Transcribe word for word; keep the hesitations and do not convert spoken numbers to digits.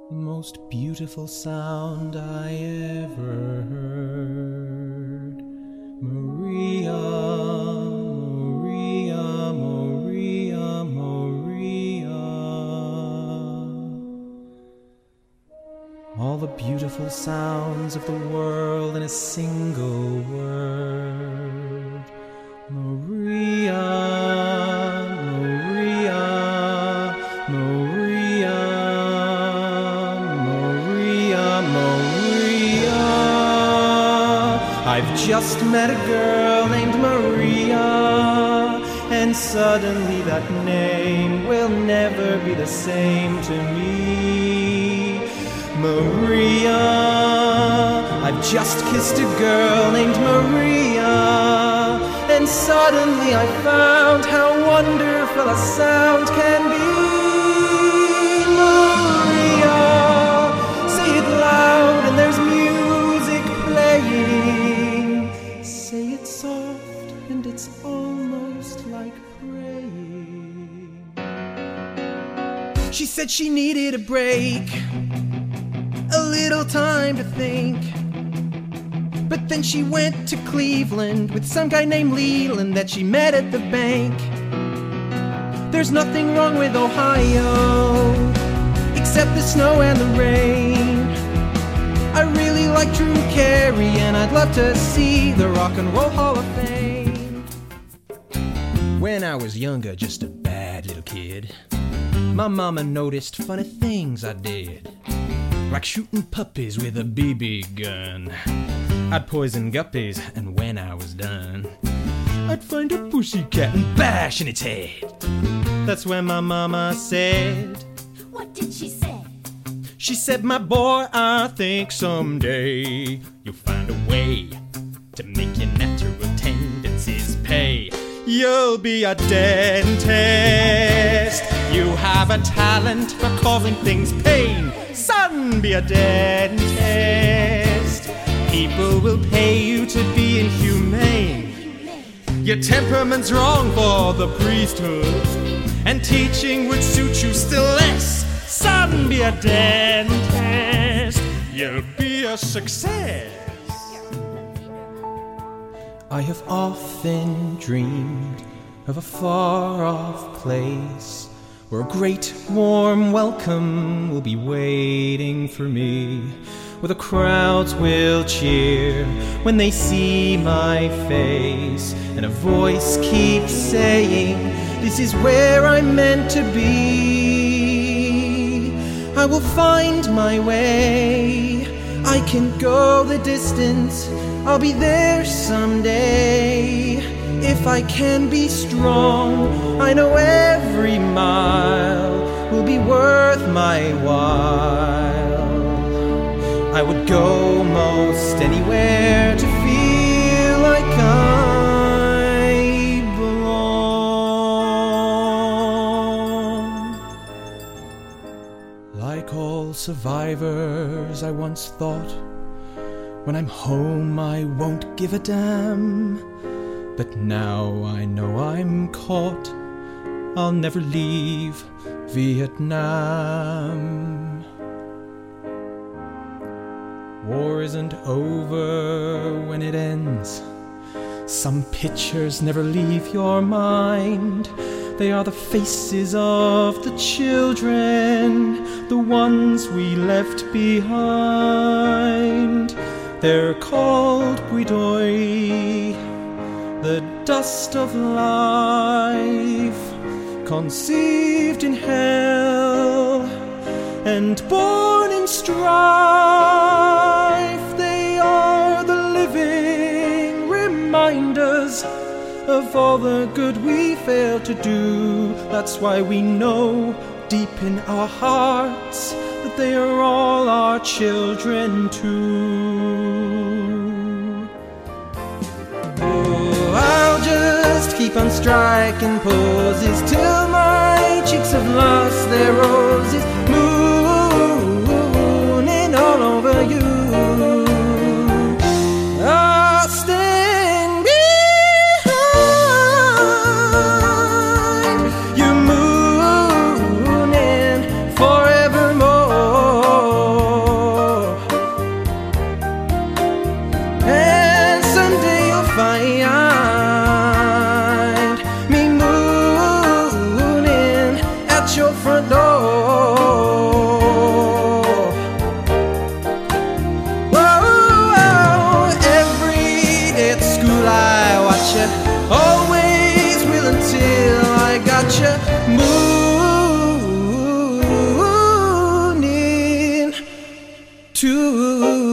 the most beautiful sound I ever heard. Maria, Maria, Maria, Maria. All the beautiful sounds of the world in a single word. Maria. I've just met a girl named Maria, and suddenly that name will never be the same to me. Maria, I've just kissed a girl named Maria, and suddenly I found how wonderful a sound can be. Maria, say it loud and there's music playing. Say it soft and it's almost like praying. She said she needed a break, a little time to think. But then she went to Cleveland with some guy named Leland that she met at the bank. There's nothing wrong with Ohio except the snow and the rain. I really like Drew Carey, and I'd love to see the Rock and Roll Hall of Fame. When I was younger, just a bad little kid, my mama noticed funny things I did, like shooting puppies with a B B gun. I'd poison guppies, and when I was done, I'd find a pussycat and bash in its head. That's when my mama said, "What did she say?" She said, "My boy, I think someday you'll find a way to make your natural tendencies pay. You'll be a dentist. You have a talent for causing things pain. Son, be a dentist. People will pay you to be inhumane. Your temperament's wrong for the priesthood, and teaching would suit you still less. Son, be a dentist. You'll be a success." I have often dreamed of a far-off place where a great warm welcome will be waiting for me, where the crowds will cheer when they see my face, and a voice keeps saying, "This is where I'm meant to be." I will find my way. I can go the distance. I'll be there someday. If I can be strong, I know every mile will be worth my while. I would go most anywhere to feel like I belong. Like all survivors, I once thought, when I'm home I won't give a damn. But now I know I'm caught. I'll never leave Vietnam. War isn't over when it ends. Some pictures never leave your mind. They are the faces of the children, the ones we left behind. They're called Bouidoy, the dust of life, conceived in hell and born in strife. They are the living reminders of all the good we failed to do. That's why we know deep in our hearts that they are all our children too. Oh, I'll just keep on striking poses till my cheeks have lost their roses, mooning all over you. I'll stand behind you, mooning forevermore. to